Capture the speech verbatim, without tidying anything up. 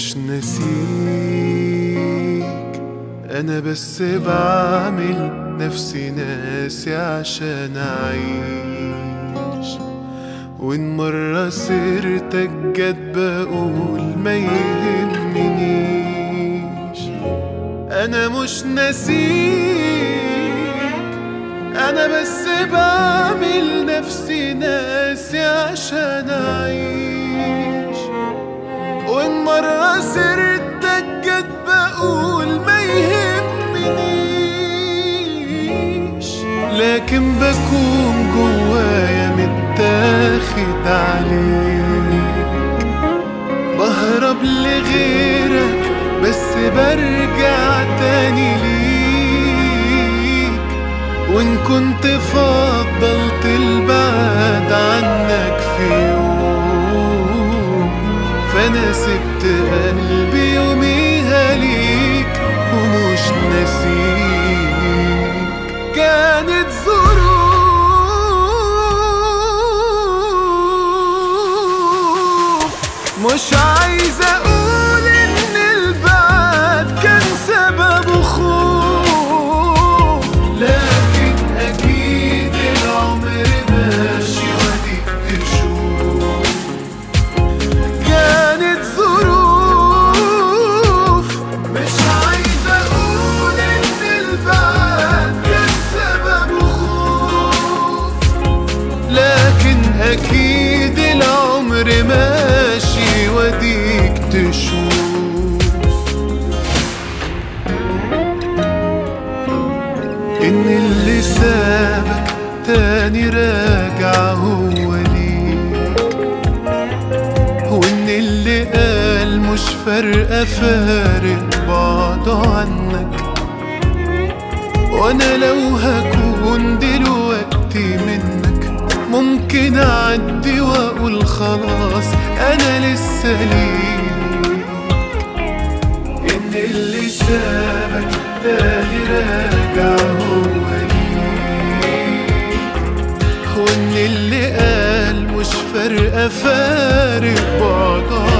مش ناسيك، أنا بس بعمل نفسي ناسي عشان أعيش. وإن مرة سيرتك جت بقول ما يهمنيش. أنا مش ناسيك، أنا بس بعمل نفسي ناسي عشان أعيش. وإن مرة سيرتك جت بقول ما يهمنيش، لكن بكون جوايا متاخد عليك. بهرب لغيرك بس برجع تاني ليك. وإن كنت فضلت البعد عنك في يوم، فأنا سبت قلبي يوميها ليك ومش ناسيك. كانت ظروف، مش عايز أقول إن البعد كان سببه خوف، لكن أكيد العمر ماشي واديك تشوف. كانت ظروف، مش عايز أقول إن البعد كان سببه خوف، لكن أكيد العمر ماشي واديك تشوف. إن اللي سابك تاني راجع هو ليك، وإن اللي قال مش فارقة فارق بعضه عنك. وأنا لو هكون دلوقتي منك ممكن أعدي وأقول خلاص أنا لسه ليك. إن اللي سابك تاني راجع هو ليك، وإن اللي قال مش فارقة فارق بعضها